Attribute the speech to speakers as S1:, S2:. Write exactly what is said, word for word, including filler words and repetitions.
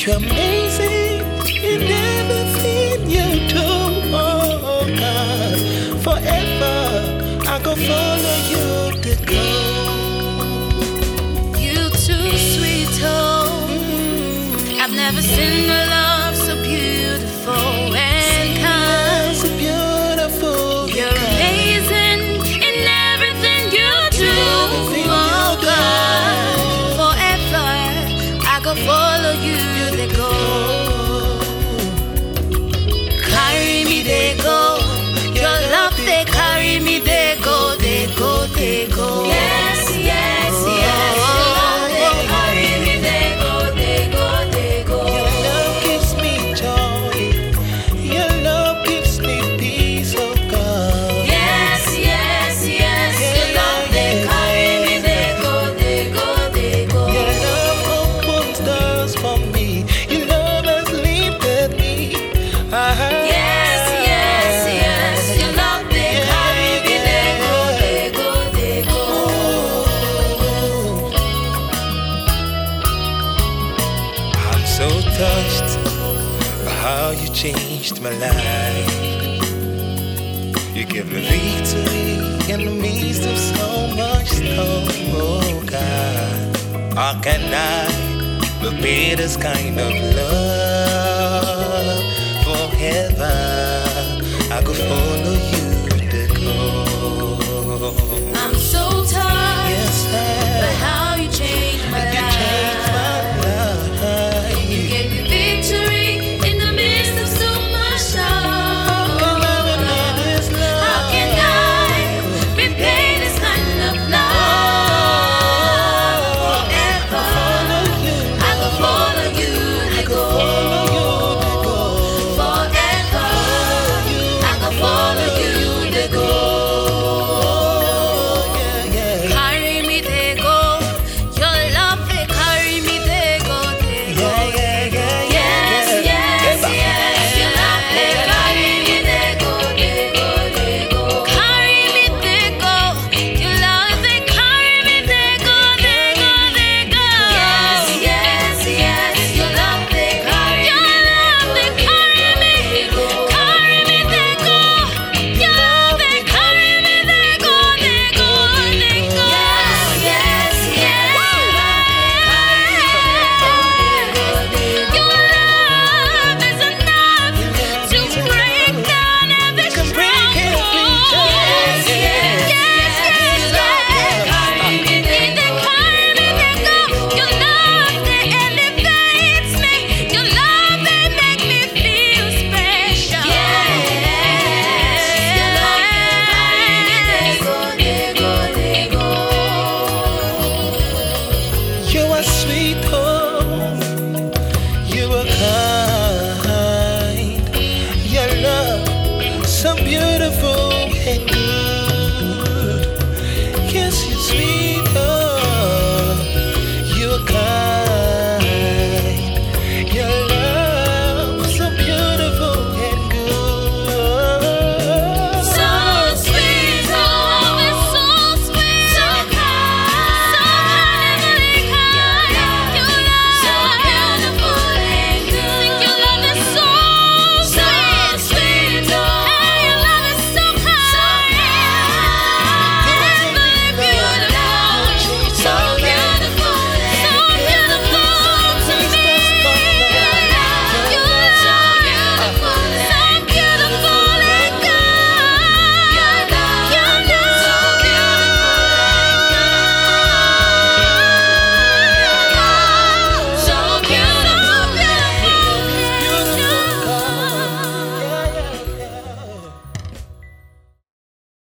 S1: You're amazing in everything you do, oh God. Forever I go follow you to go.
S2: You too sweet, oh. I've never seen a love so beautiful and kind.
S1: So beautiful.
S2: You're amazing in everything you do, oh God. Forever I go follow you to go. Carry me, they go. Your love, they carry me, they go, they go, they go. Yes, yes, yes. Your love, they carry me, they go, they go, they go.
S1: Your love gives me joy. Your love gives me peace, oh God.
S2: Yes, yes, yes. Your love, they carry me, they go, they go, they go.
S1: Your love opens doors for me. Your love has lifted me. Ah.
S2: Yes, yes, yes. Your love, they carry me, they go, they go, they go.
S1: I'm so touched by how you changed my life. You give me victory in the midst of so much storm, oh God. How can I repay this kind of love forever?